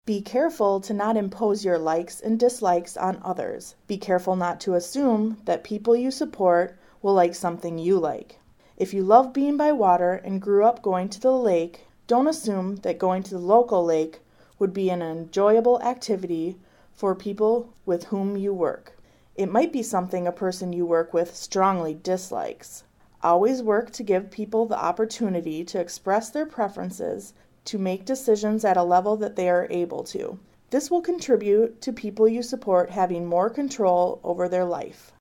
Be careful to not impose your likes and dislikes on others. Be careful not to assume that people you support will like something you like. If you love being by water and grew up going to the lake, don't assume that going to the local lake would be an enjoyable activity for people with whom you work. It might be something a person you work with strongly dislikes. Always work to give people the opportunity to express their preferences, to make decisions at a level that they are able to. This will contribute to people you support having more control over their life.